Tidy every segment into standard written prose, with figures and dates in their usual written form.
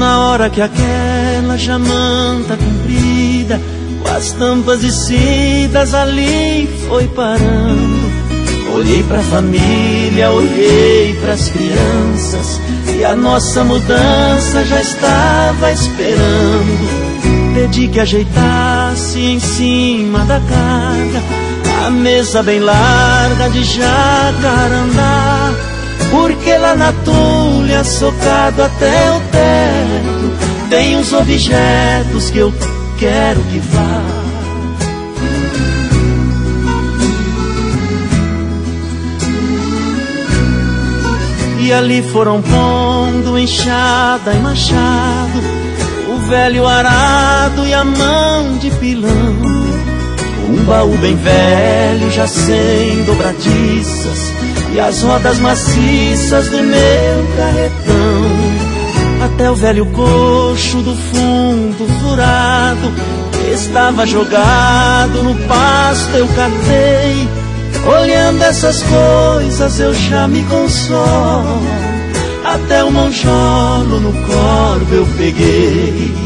na hora que aquela jamanta comprida, com as tampas descidas, ali foi parando. Olhei pra família, olhei pras crianças, e a nossa mudança já estava esperando. Pedi que ajeitasse em cima da carga a mesa bem larga de jacarandá, porque lá na tulha, socado até o teto, tem uns objetos que eu quero que vá. E ali foram pondo enxada e machado, o velho arado e a mão de pilão. Um baú bem velho, já sem dobradiças, e as rodas maciças do meu carretão. Até o velho coxo do fundo furado estava jogado no pasto, eu catei. Olhando essas coisas eu já me consolo, até o monjolo no corpo eu peguei.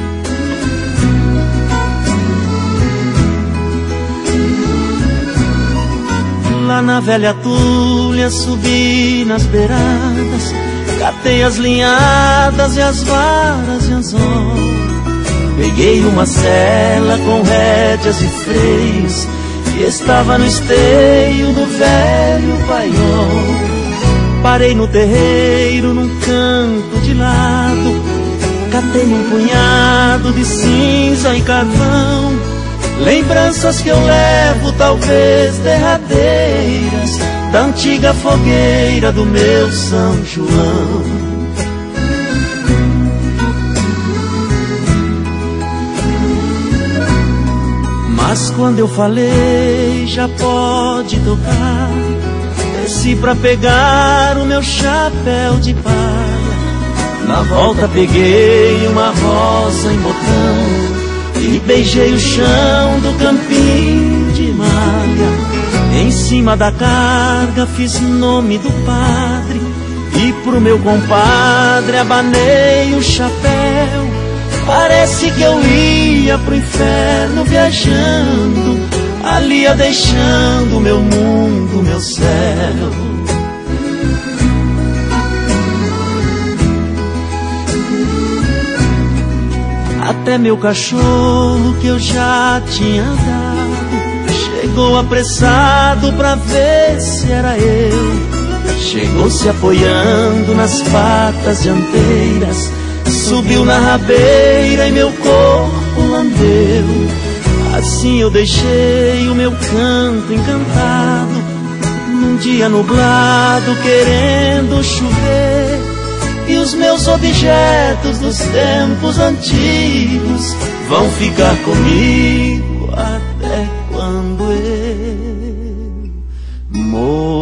Lá na velha tulha subi nas beiradas, catei as linhadas e as varas de anzol. Peguei uma sela com rédeas e freios, e estava no esteio do velho paiol. Parei no terreiro, num canto de lado, catei um punhado de cinza e carvão, lembranças que eu levo, talvez derradeiras, da antiga fogueira do meu São João. Mas quando eu falei, já pode tocar, desci pra pegar o meu chapéu de palha. Na volta peguei uma rosa em botão e beijei o chão do campinho de malha. Em cima da carga fiz nome do padre e pro meu compadre abanei o chapéu. Parece que eu ia pro inferno viajando, ali ia deixando meu mundo, meu céu. Até meu cachorro que eu já tinha dado chegou apressado pra ver se era eu. Chegou se apoiando nas patas dianteiras, subiu na rabeira e meu corpo lambeu. Assim eu deixei o meu canto encantado, num dia nublado querendo chover. E os meus objetos dos tempos antigos vão ficar comigo até quando eu morrer.